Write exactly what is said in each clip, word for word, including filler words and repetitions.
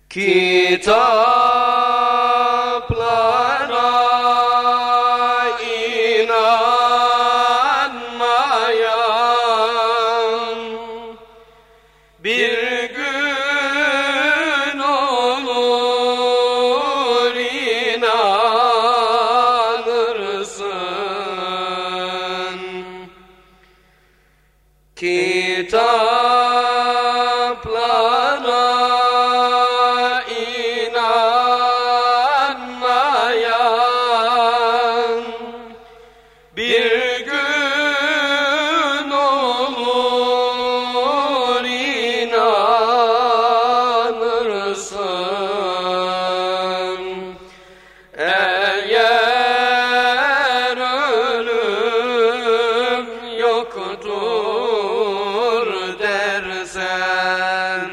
Kitaplara inanmayan bir gün olur inanırsın. Kitaplara inanmayan bir gün olur inanırsın. Eğer ölüm yoktur dersen,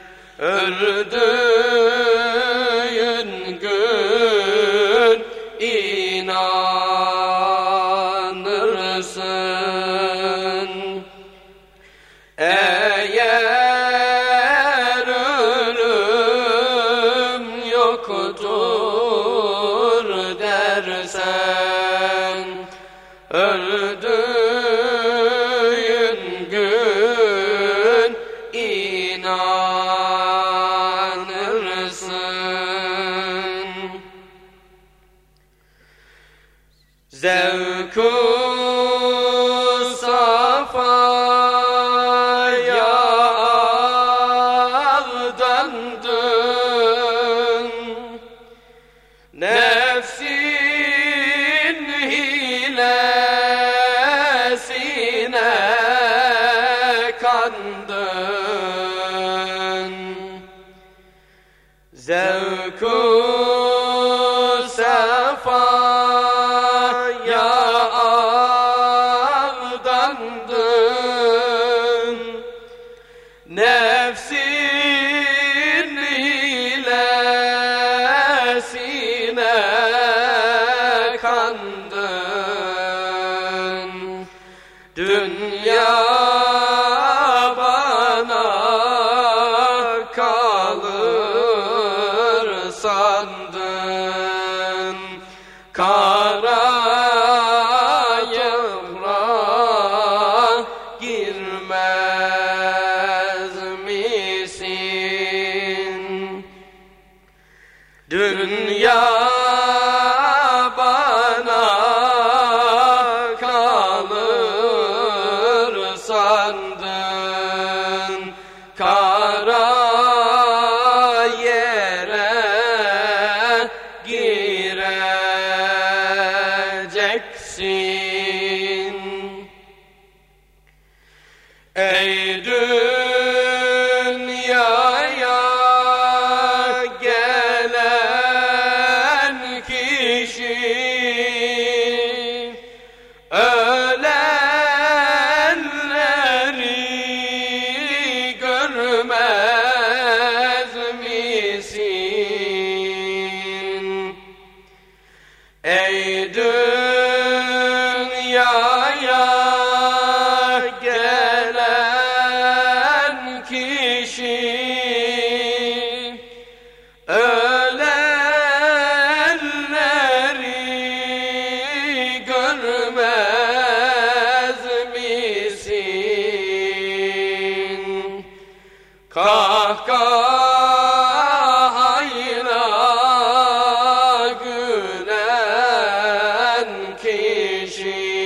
öldüğün gün inanırsın. Eğer ölüm yoktur dersen, öldüğün gün inanırsın. Zevk-ü safaya aldandın, nefsin hilesine kandın. Zevk-ü safaya aldandın, nefsin hilesine kandın. Dünya bana kalır sandın, kara yıvra girmez misin? Dünya bana kalır sandın, kara yere gireceksin. Ey dünyaya gelen kişi, ölenleri görmez misin? Ey dünyaya gelen kişi, ölenleri görmez misin? Kahkahayla gülen kişi,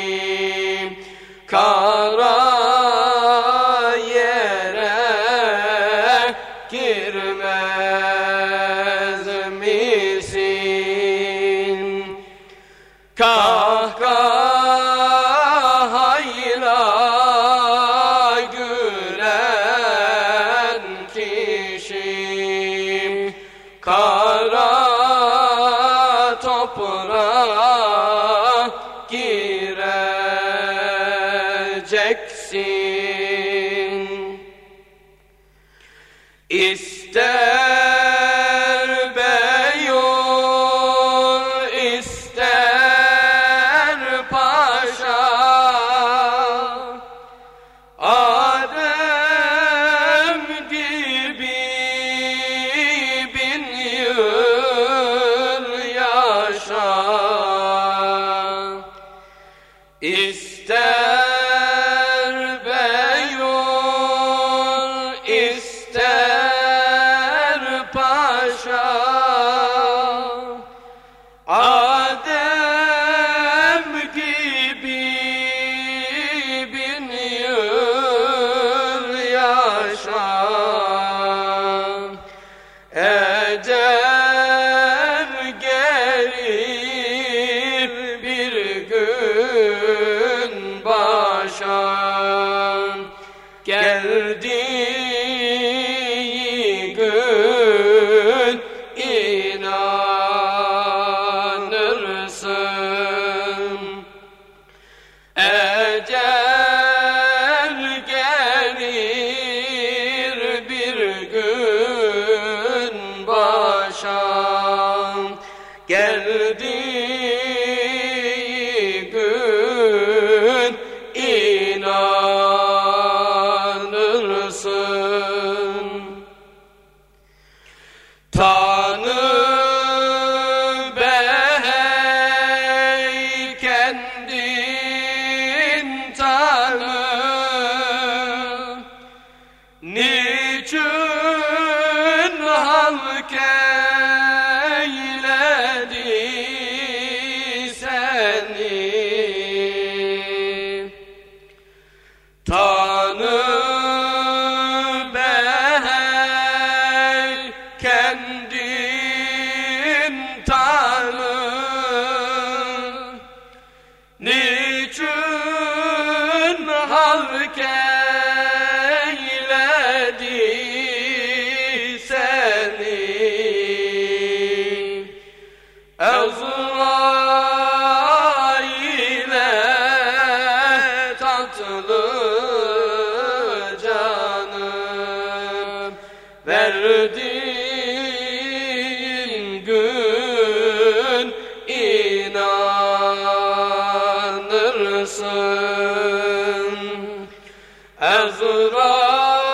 kara yere girmez misin? Kahkahayla gülen kişi, kara toprağa gireceksin. İster beyul, ister paşa, Adem gibi verdiği gün inanırsın. Tanı bey kendin tanı, niçin halk eyledi seni? Tanı bey kendin tanı, niçin halk eyledi seni? Azrail'e tatlı canım verdiğin gün inanırsın. Azrail'e